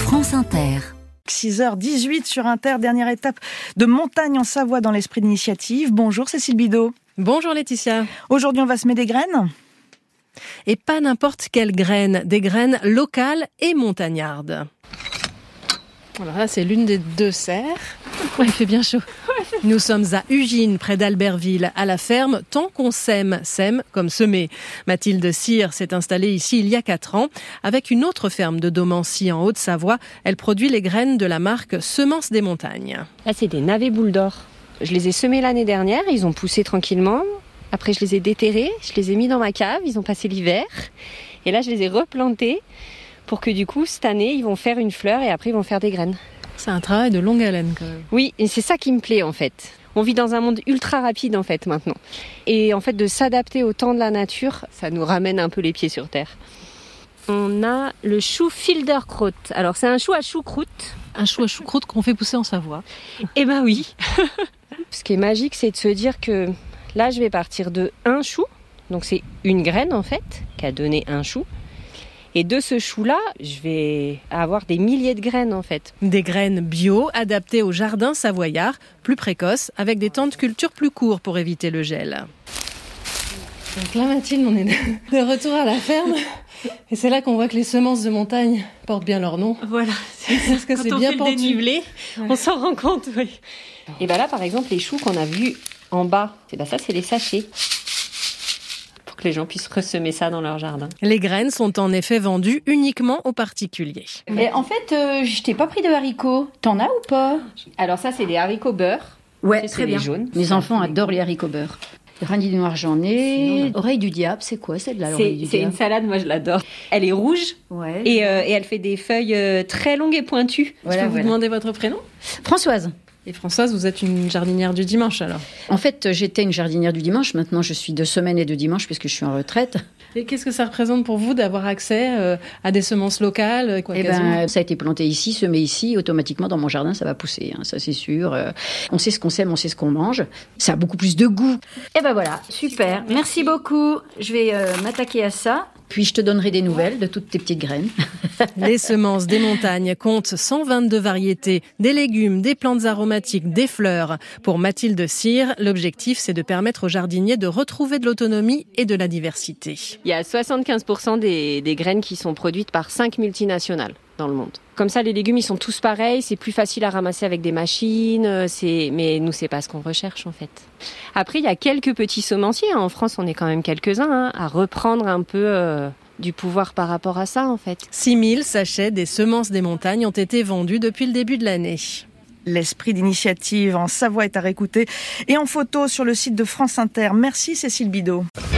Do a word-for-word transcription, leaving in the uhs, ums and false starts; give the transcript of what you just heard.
France Inter. six heures dix-huit sur Inter, dernière étape de montagne en Savoie dans l'esprit d'initiative. Bonjour Cécile Bidot. Bonjour Laetitia. Aujourd'hui on va semer des graines. Et pas n'importe quelles graines, des graines locales et montagnardes. Alors là c'est l'une des deux serres. Ouais, il fait bien chaud. Nous sommes à Ugine, près d'Albertville, à la ferme Tant qu'on sème, sème comme semer. Mathilde Cyr s'est installée ici il y a quatre ans. Avec une autre ferme de Domancy en Haute-Savoie, elle produit les graines de la marque Semences des Montagnes. Là, c'est des navets boules d'or. Je les ai semés l'année dernière, ils ont poussé tranquillement. Après, je les ai déterrés, je les ai mis dans ma cave, ils ont passé l'hiver. Et là, je les ai replantés pour que du coup, cette année, ils vont faire une fleur et après, ils vont faire des graines. C'est un travail de longue haleine quand même. Oui, et c'est ça qui me plaît en fait. On vit dans un monde ultra rapide en fait maintenant. Et en fait de s'adapter au temps de la nature, ça nous ramène un peu les pieds sur terre. On a le chou Filderkraut. Alors c'est un chou à choucroute. Un chou à choucroute qu'on fait pousser en Savoie. Eh ben oui. Ce qui est magique, c'est de se dire que là je vais partir de un chou. Donc c'est une graine en fait, qui a donné un chou. Et de ce chou-là, je vais avoir des milliers de graines en fait. Des graines bio, adaptées au jardin savoyard, plus précoces, avec des temps de culture plus courts pour éviter le gel. Donc là Mathilde, on est de retour à la ferme. Et c'est là qu'on voit que les semences de montagne portent bien leur nom. Voilà, c'est parce que quand c'est on bien fait pentu. le dénivelé, Ouais. on s'en rend compte. Oui. Et bien là par exemple, les choux qu'on a vus en bas, et ben ça c'est les sachets. Que les gens puissent ressemer ça dans leur jardin. Les graines sont en effet vendues uniquement aux particuliers. Et en fait, euh, je t'ai pas pris de haricots. T'en as ou pas? Alors ça, c'est des haricots beurre. Ouais, C'est très les bien. jaunes. Mes C'est enfants un- adorent les haricots beurre. Radis noir, j'en ai. Oreille du diable, c'est quoi celle-là, l'oreille C'est, du c'est une diable? salade, moi je l'adore. Elle est rouge Ouais. et, euh, et elle fait des feuilles euh, très longues et pointues. Voilà, Je peux vous voilà. demander votre prénom ? Françoise. Et Françoise, vous êtes une jardinière du dimanche alors. En fait, j'étais une jardinière du dimanche. Maintenant, je suis de semaine et de dimanche puisque je suis en retraite. Et qu'est-ce que ça représente pour vous d'avoir accès euh, à des semences locales quoi, Eh quasiment ben, ça a été planté ici, semé ici. Automatiquement, dans mon jardin, ça va pousser. Hein, ça, c'est sûr. Euh, on sait ce qu'on sème, on sait ce qu'on mange. Ça a beaucoup plus de goût. Eh ben voilà, super. Merci beaucoup. Je vais euh, m'attaquer à ça. Puis je te donnerai des nouvelles de toutes tes petites graines. Les semences des montagnes comptent cent vingt-deux variétés, des légumes, des plantes aromatiques, des fleurs. Pour Mathilde Cyr, l'objectif c'est de permettre aux jardiniers de retrouver de l'autonomie et de la diversité. Il y a soixante-quinze pour cent des, des graines qui sont produites par cinq multinationales dans le monde. Comme ça, les légumes, ils sont tous pareils. C'est plus facile à ramasser avec des machines. C'est... Mais nous, c'est pas ce qu'on recherche, en fait. Après, il y a quelques petits semenciers. En France, on est quand même quelques-uns hein, à reprendre un peu euh, du pouvoir par rapport à ça, en fait. six mille sachets des semences des montagnes ont été vendus depuis le début de l'année. L'esprit d'initiative en Savoie est à réécouter et en photo sur le site de France Inter. Merci Cécile Bidot.